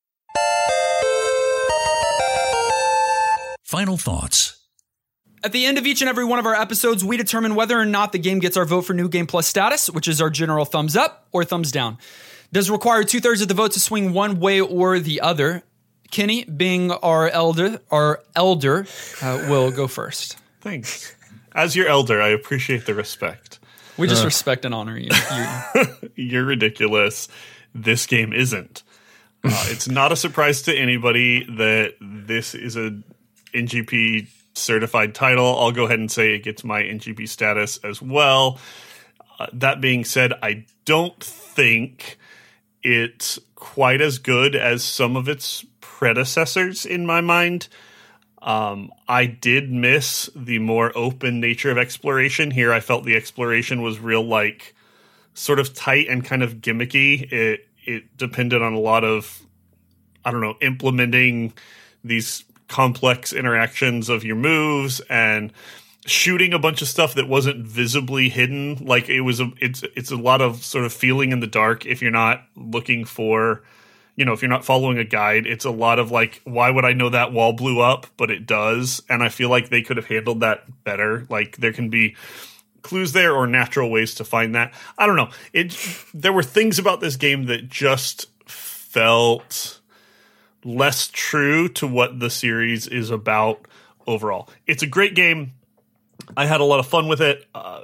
Final thoughts. At the end of each and every one of our episodes, we determine whether or not the game gets our vote for New Game Plus status, which is our general thumbs up or thumbs down. Does require two-thirds of the vote to swing one way or the other. Kenny, being our elder, our elder, uh, will go first. Thanks. As your elder, I appreciate the respect. We just uh. respect and honor you. you. You're ridiculous. This game isn't. Uh, it's not a surprise to anybody that this is a N G P certified title. I'll go ahead and say it gets my N G P status as well. Uh, that being said, I don't think it's quite as good as some of its predecessors in my mind. Um, I did miss the more open nature of exploration. Here I felt the exploration was real, like, sort of tight and kind of gimmicky. It it depended on a lot of, I don't know, implementing these complex interactions of your moves and shooting a bunch of stuff that wasn't visibly hidden. Like it was a, it's it's a lot of sort of feeling in the dark if you're not looking for, you know, if you're not following a guide. It's a lot of like, why would I know that wall blew up? But it does. And I feel like they could have handled that better. Like there can be clues there or natural ways to find that. I don't know. It there were things about this game that just felt less true to what the series is about overall. It's a great game. I had a lot of fun with it, uh,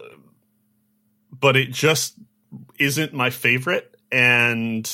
but it just isn't my favorite, and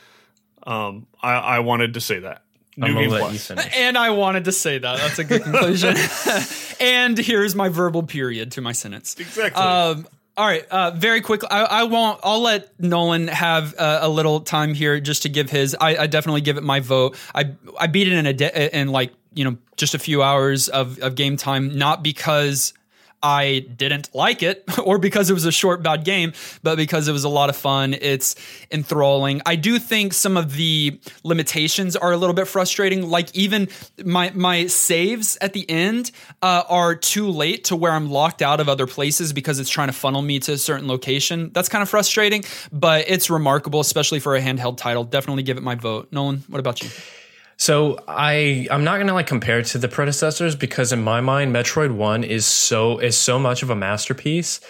um, I, I wanted to say that. New Game Plus. And I wanted to say that. That's a good conclusion. And here's my verbal period to my sentence. Exactly. Um, all right. Uh, very quickly. I, I won't. I'll let Nolan have uh, a little time here just to give his. I, I definitely give it my vote. I I beat it in a de- in like you know just a few hours of of game time. Not because I didn't like it or because it was a short, bad game, but because it was a lot of fun. It's enthralling. I do think some of the limitations are a little bit frustrating. Like even my, my saves at the end uh, are too late to where I'm locked out of other places because it's trying to funnel me to a certain location. That's kind of frustrating, but it's remarkable, especially for a handheld title. Definitely give it my vote. Nolan, what about you? So I I'm not gonna like compare it to the predecessors because in my mind Metroid One is so is so much of a masterpiece.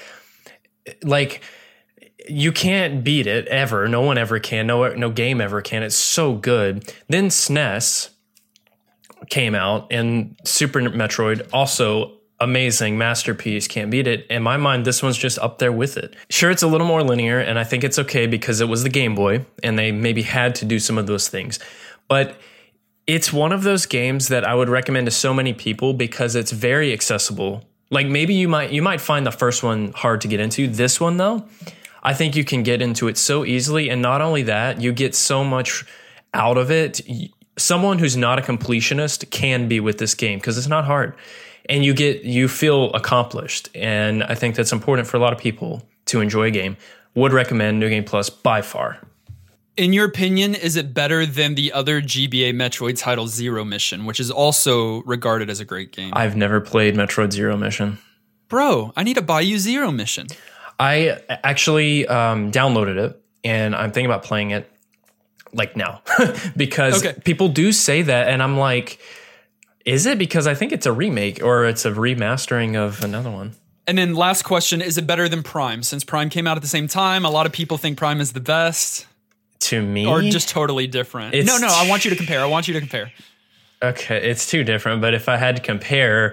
Like you can't beat it ever. No one ever can. No no game ever can. It's so good. Then S N E S came out and Super Metroid also amazing masterpiece. Can't beat it. In my mind, this one's just up there with it. Sure, it's a little more linear, and I think it's okay because it was the Game Boy and they maybe had to do some of those things, but it's one of those games that I would recommend to so many people because it's very accessible. Like maybe you might you might find the first one hard to get into. This one though, I think you can get into it so easily, and not only that, you get so much out of it. Someone who's not a completionist can be with this game because it's not hard, and you get you feel accomplished. And I think that's important for a lot of people to enjoy a game. Would recommend New Game Plus by far. In your opinion, is it better than the other G B A Metroid title Zero Mission, which is also regarded as a great game? I've never played Metroid Zero Mission. Bro, I need to buy you Zero Mission. I actually um, downloaded it, and I'm thinking about playing it like now because okay. people do say that, and I'm like, is it? Because I think it's a remake or it's a remastering of another one. And then last question, is it better than Prime? Since Prime came out at the same time, a lot of people think Prime is the best. To me? Or just totally different? No, no, I want you to compare. I want you to compare. Okay, it's too different, but if I had to compare,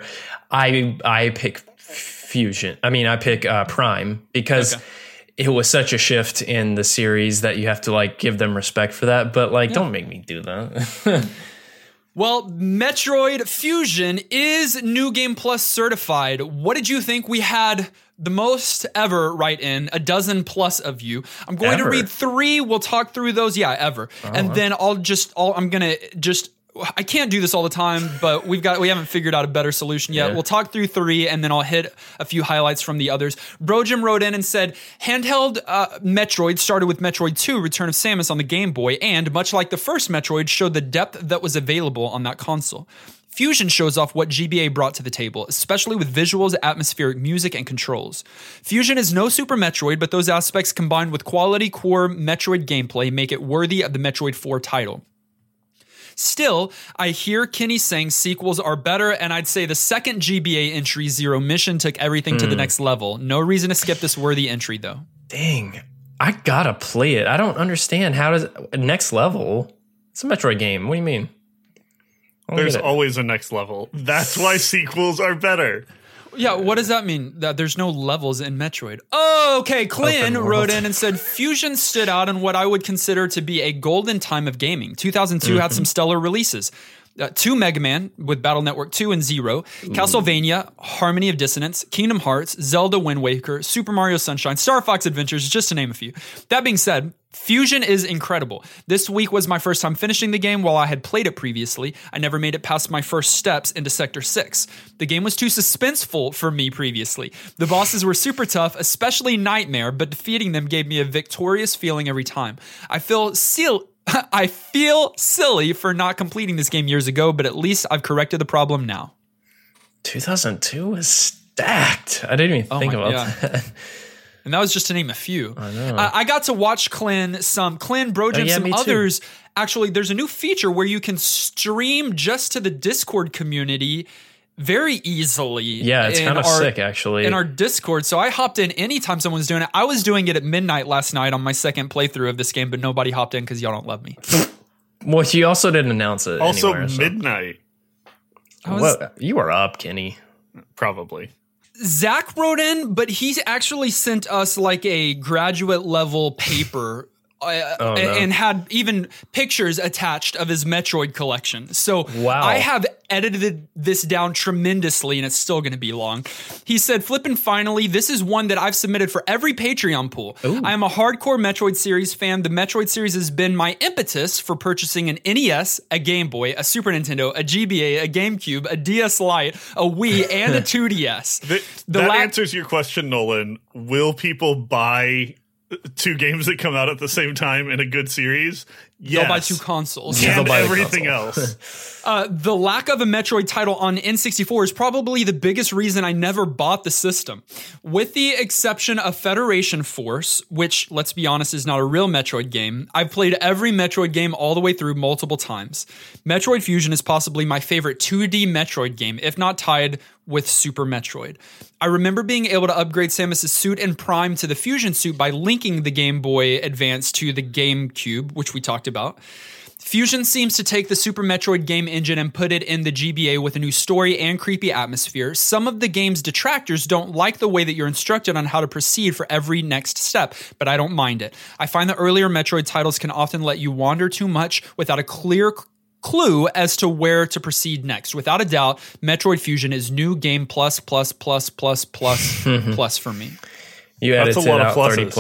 I I pick Fusion. I mean, I pick uh, Prime because okay. it was such a shift in the series that you have to like give them respect for that. But like, yeah. don't make me do that. Well, Metroid Fusion is New Game Plus certified. What did you think? We had the most ever write in, a dozen plus of you. I'm going ever. to read three. We'll talk through those. Yeah, ever. Oh, and wow. then I'll just, I'll, I'm going to just, I can't do this all the time, but we've got, we haven't figured out a better solution yet. Yeah. We'll talk through three and then I'll hit a few highlights from the others. Brojim wrote in and said, handheld uh, Metroid started with Metroid two, Return of Samus on the Game Boy, and much like the first Metroid, showed the depth that was available on that console. Fusion shows off what G B A brought to the table, especially with visuals, atmospheric music, and controls. Fusion is no Super Metroid, but those aspects combined with quality core Metroid gameplay make it worthy of the Metroid four title. Still, I hear Kenny saying sequels are better, and I'd say the second G B A entry, Zero Mission, took everything mm. to the next level. No reason to skip this worthy entry, though. Dang. I gotta play it. I don't understand. How does next level? It's a Metroid game. What do you mean? There's always a next level. That's why sequels are better. Yeah, what does that mean? That there's no levels in Metroid? Oh, okay. Clint wrote in and said, Fusion stood out in what I would consider to be a golden time of gaming. two thousand two mm-hmm. had some stellar releases. Uh, two Mega Man with Battle Network two and Zero, Ooh. Castlevania, Harmony of Dissonance, Kingdom Hearts, Zelda Wind Waker, Super Mario Sunshine, Star Fox Adventures, just to name a few. That being said, Fusion is incredible. This week was my first time finishing the game while I had played it previously. I never made it past my first steps into Sector six. The game was too suspenseful for me previously. The bosses were super tough, especially Nightmare, but defeating them gave me a victorious feeling every time. I feel seal. I feel silly for not completing this game years ago, but at least I've corrected the problem now. two thousand two was stacked. I didn't even oh think my, about yeah. that. And that was just to name a few. I know. Uh, I got to watch Clint some, Clint Brogen, oh, yeah, some others. Too. Actually, there's a new feature where you can stream just to the Discord community very easily. Yeah, it's kind of our, sick, actually. In our Discord. So I hopped in anytime someone's doing it. I was doing it at midnight last night on my second playthrough of this game, but nobody hopped in because y'all don't love me. Well, you also didn't announce it Also anywhere, so. midnight. Was, what? You were up, Kenny. Probably. Zach wrote in, but he actually sent us like a graduate level paper Uh, oh, no. and had even pictures attached of his Metroid collection. So wow. I have edited this down tremendously, and it's still going to be long. He said, flippin' finally, this is one that I've submitted for every Patreon pool. Ooh. I am a hardcore Metroid series fan. The Metroid series has been my impetus for purchasing an N E S, a Game Boy, a Super Nintendo, a G B A, a GameCube, a D S Lite, a Wii, and a two D S. the, the that la- answers your question, Nolan. Will people buy two games that come out at the same time in a good series? Yes. They'll buy two consoles. And They'll buy everything console. else. uh, the lack of a Metroid title on N sixty-four is probably the biggest reason I never bought the system. With the exception of Federation Force, which, let's be honest, is not a real Metroid game, I've played every Metroid game all the way through multiple times. Metroid Fusion is possibly my favorite two D Metroid game, if not tied with Super Metroid. I remember being able to upgrade Samus' suit and Prime to the Fusion suit by linking the Game Boy Advance to the GameCube, which we talked about. Fusion seems to take the Super Metroid game engine and put it in the G B A with a new story and creepy atmosphere. Some of the game's detractors don't like the way that you're instructed on how to proceed for every next step, but I don't mind it. I find the earlier Metroid titles can often let you wander too much without a clear clue as to where to proceed next. Without a doubt, Metroid Fusion is new game plus, plus, plus, plus, plus, plus for me. You That's edited a lot out of pluses. thirty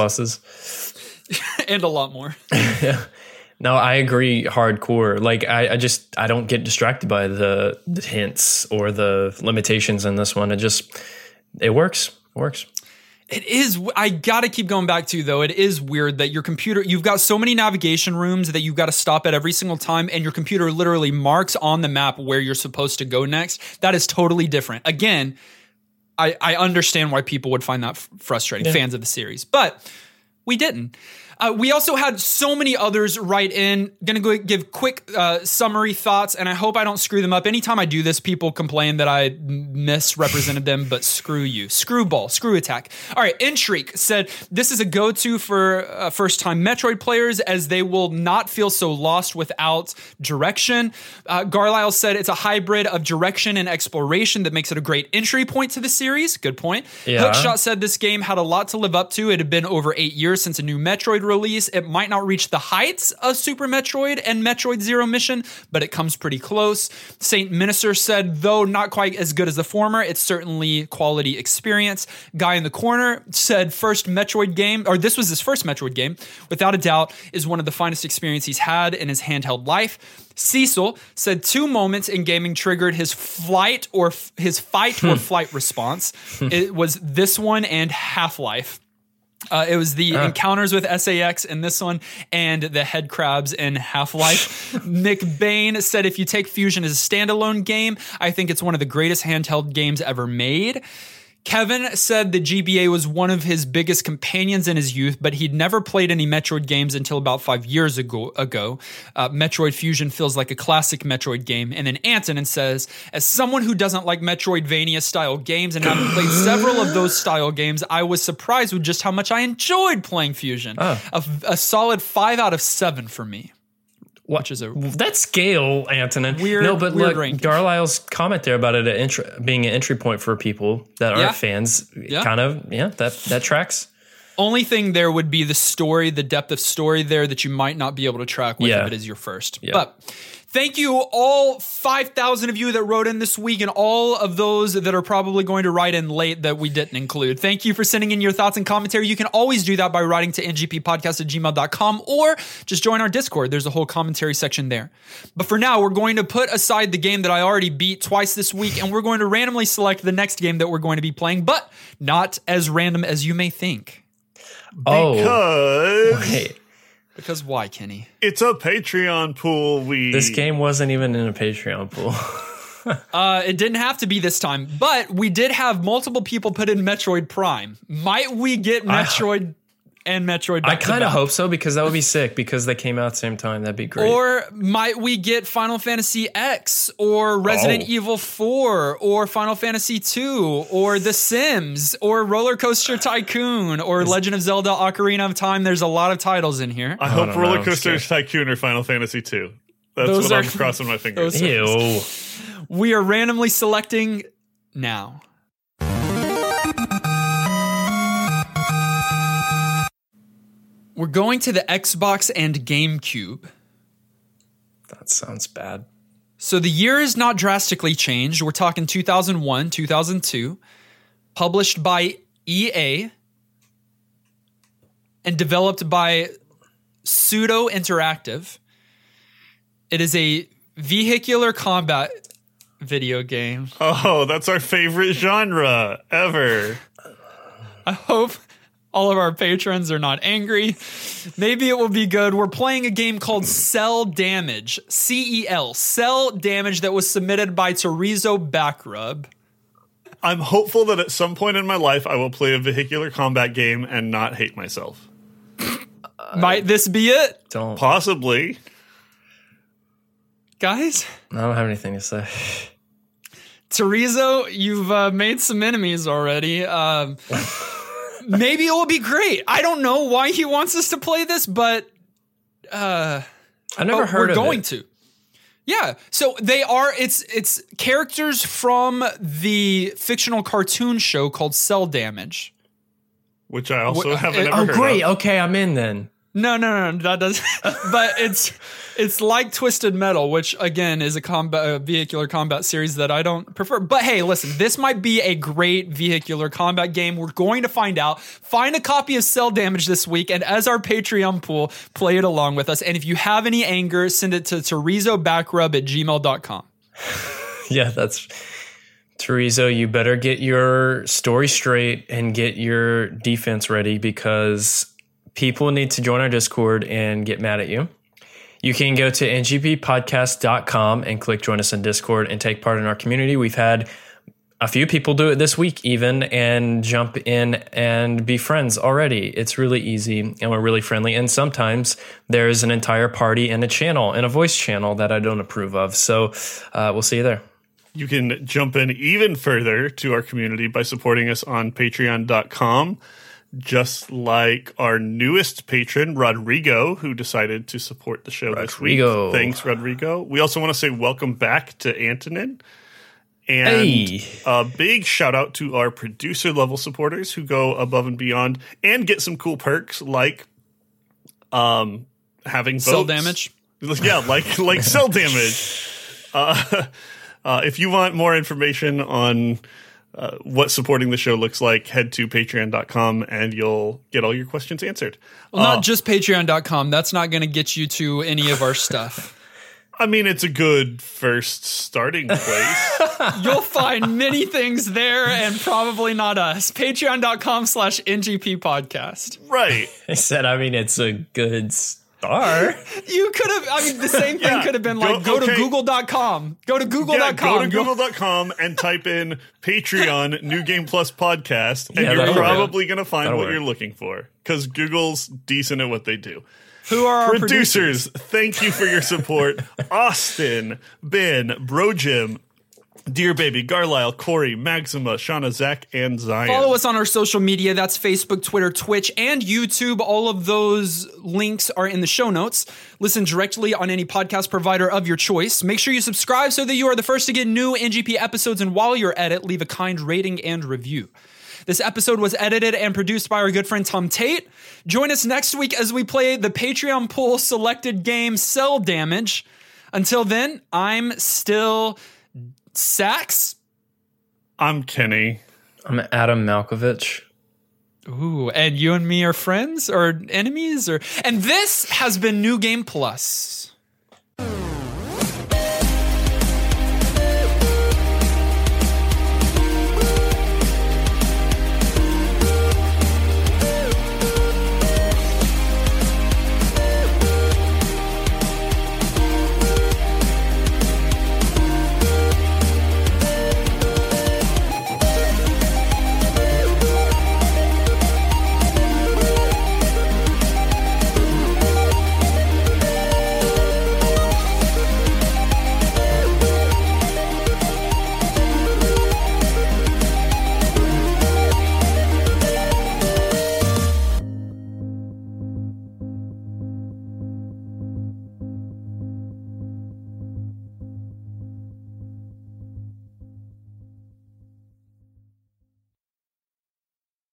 pluses. And a lot more. Yeah. No, I agree hardcore. Like, I, I just, I don't get distracted by the, the hints or the limitations in this one. It just, it works. It works. It is, I gotta keep going back to, though, it is weird that your computer, you've got so many navigation rooms that you've got to stop at every single time, and your computer literally marks on the map where you're supposed to go next. That is totally different. Again, I, I understand why people would find that f- frustrating, yeah. fans of the series, but we didn't. Uh, we also had so many others write in. Going to go give quick uh, summary thoughts, and I hope I don't screw them up. Anytime I do this, people complain that I misrepresented them, but screw you. Screwball, screw attack. All right, Intrigue said, this is a go-to for uh, first-time Metroid players, as they will not feel so lost without direction. Uh, Garlisle said, it's a hybrid of direction and exploration that makes it a great entry point to the series. Good point. Yeah. Hookshot said this game had a lot to live up to. It had been over eight years since a new Metroid release. It might not reach the heights of Super Metroid and Metroid Zero Mission, but it comes pretty close. Saint Minister said, though not quite as good as the former, it's certainly quality experience. Guy in the Corner said, first Metroid game, or this was his first Metroid game, without a doubt, is one of the finest experiences he's had in his handheld life. Cecil said two moments in gaming triggered his flight or f- his fight or flight response. It was this one and Half-Life. Uh, it was the uh. encounters with S A X in this one and the head crabs in Half-Life. Nick Bain said, if you take Fusion as a standalone game, I think it's one of the greatest handheld games ever made. Kevin said the G B A was one of his biggest companions in his youth, but he'd never played any Metroid games until about five years ago. ago. Uh, Metroid Fusion feels like a classic Metroid game. And then Antonin says, as someone who doesn't like Metroidvania-style games and having played several of those style games, I was surprised with just how much I enjoyed playing Fusion. Oh. A, a solid five out of seven for me. What? Which is a That scale, Antonin. Weird- no, but weird look, ranking. Garlisle's comment there about it a entry, being an entry point for people that aren't Yeah. fans, Yeah. kind of, yeah, that that tracks. only thing there would be the story, the depth of story there that you might not be able to track with Yeah. if it is your first. Yeah. But thank you all five thousand of you that wrote in this week and all of those that are probably going to write in late that we didn't include. Thank you for sending in your thoughts and commentary. You can always do that by writing to n g p podcast at gmail dot com or just join our Discord. There's a whole commentary section there. But for now, we're going to put aside the game that I already beat twice this week, and we're going to randomly select the next game that we're going to be playing, but not as random as you may think. Oh, Because wait. Because why, Kenny? it's a Patreon pool. We This game wasn't even in a Patreon pool. Uh, it didn't have to be this time, but we did have multiple people put in Metroid Prime. Might we get Metroid and Metroid back I kind of to back? hope so because that would be sick because they came out at the same time. That'd be great. Or might we get Final Fantasy X or Resident Oh. Evil four or Final Fantasy two or The Sims or Roller Coaster Tycoon or Legend of Zelda Ocarina of Time? There's a lot of titles in here. I hope don't know, Roller I'm Coaster scared. Tycoon or Final Fantasy two. That's Those what are- I'm crossing my fingers. those- Ew. We are randomly selecting now. We're going to the Xbox and GameCube. That sounds bad. So the year is not drastically changed. We're talking two thousand one, two thousand two. Published by E A. And developed by Pseudo Interactive. It is a vehicular combat video game. Oh, that's our favorite genre ever. I hope all of our patrons are not angry. Maybe it will be good. We're playing a game called Cell Damage. C E L. Cell Damage that was submitted by Terizo Backrub. I'm hopeful that at some point in my life I will play a vehicular combat game and not hate myself. Might this be it? Don't. Possibly. Guys? I don't have anything to say. Terizo, you've uh, made some enemies already. Um, maybe it will be great. I don't know why he wants us to play this, but uh, I never oh, heard we're of going it. to. Yeah, so they are. It's it's characters from the fictional cartoon show called Cell Damage. Which I also What- haven't uh, ever Oh, heard great. of. Okay, I'm in then. No, no, no, that doesn't. But it's it's like Twisted Metal, which again is a combat a vehicular combat series that I don't prefer. But hey, listen, this might be a great vehicular combat game. We're going to find out. Find a copy of Cell Damage this week, and as our Patreon pool, play it along with us. And if you have any anger, send it to terizobackrub at gmail dot com. Yeah, that's Terizo. You better get your story straight and get your defense ready because people need to join our Discord and get mad at you. You can go to n g p podcast dot com and click join us in Discord and take part in our community. We've had a few people do it this week even and jump in and be friends already. It's really easy and we're really friendly. And sometimes there's an entire party and a channel and a voice channel that I don't approve of. So uh, we'll see you there. You can jump in even further to our community by supporting us on patreon dot com. Just like our newest patron, Rodrigo, who decided to support the show Rodrigo. this week. Thanks, Rodrigo. We also want to say welcome back to Antonin. And Hey. a big shout out to our producer level supporters who go above and beyond and get some cool perks like um, having Cell votes. Damage. Yeah, like like Cell Damage. Uh, uh, if you want more information on uh, what supporting the show looks like, head to patreon dot com and you'll get all your questions answered. Well, not just patreon dot com. That's not going to get you to any of our stuff. I mean, it's a good first starting place. You'll find many things there and probably not us. Patreon dot com slash N G P podcast. Right. I said, I mean, it's a good Star. You could have, I mean, the same thing Yeah, could have been go- like, go okay. to google dot com. Go to google Yeah, dot com. go to google dot com and type in Patreon New Game Plus podcast, and Yeah, you're that'll work. probably going to find That'll what work. you're looking for, because Google's decent at what they do. Who are our Producers, producers? thank you for your support. Austin, Ben, Bro Jim, Dear Baby, Garlisle, Corey, Maxima, Shauna, Zach, and Zion. Follow us on our social media. That's Facebook, Twitter, Twitch, and YouTube. All of those links are in the show notes. Listen directly on any podcast provider of your choice. Make sure you subscribe so that you are the first to get new N G P episodes. And while you're at it, leave a kind rating and review. This episode was edited and produced by our good friend Tom Tate. Join us next week as we play the Patreon pool selected game Cell Damage. Until then, I'm still Sax. I'm Kenny. I'm Adam Malkovich. Ooh, and you and me are friends or enemies, or and this has been New Game Plus.